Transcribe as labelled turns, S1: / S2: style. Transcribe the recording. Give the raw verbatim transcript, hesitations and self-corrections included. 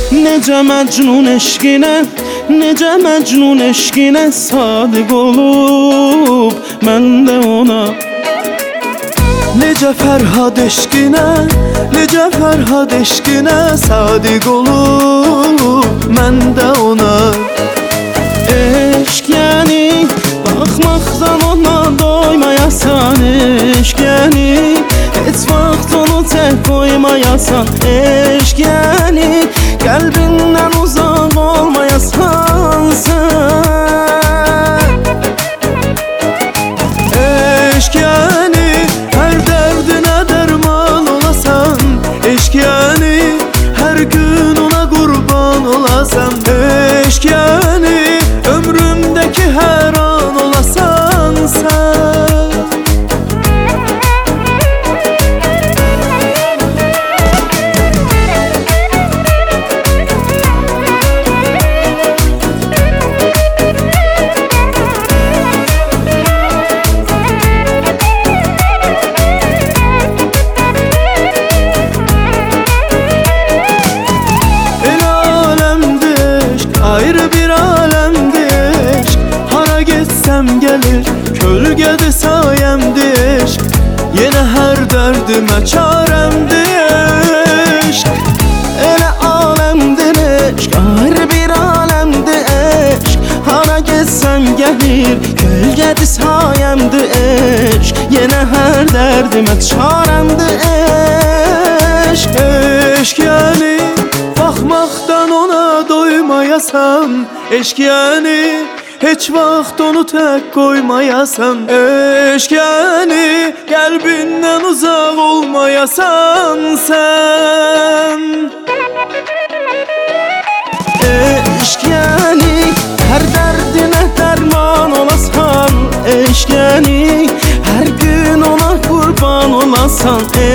S1: Necə məcnun eşqinə, necə məcnun eşqinə sadiq olub mən də ona.
S2: Necə Fərhad eşqinə, necə Fərhad eşqinə sadiq olub mən də ona.
S1: Eşq yəni baxmaqdan ona doymayasan, eşq yəni heç vaxt onu tək qoymayasan, eşq yəni qəlbindən uzaq olmayasan sən.
S2: Eşq yəni hər dərdinə dərman olasan, eşq yəni hər gün ona qurban olasan, eşq yəni ömrümdəki hər an olasan sən. Ayrı bir alemdir eşq, hara getsem gelir, kölgədir sayemdir eşq, yenə hər dərdimə çarəmdir eşq.
S1: Elə aləmdir eşq, ayrı bir aləmdir eşq, hara getsəm gəlir, kölgədir sayemdir eşq, yenə hər dərdimə çarəmdir eşq.
S2: Eşq yəni baxmaqdan ona doymayasan, eşq yəni heç vaxt onu tək qoymayasan, eşq yəni qəlbindən uzaq olmayasan sən.
S1: Eşq yəni hər dərdinə dərman olasan, eşq yəni hər gün ona qurban olasan,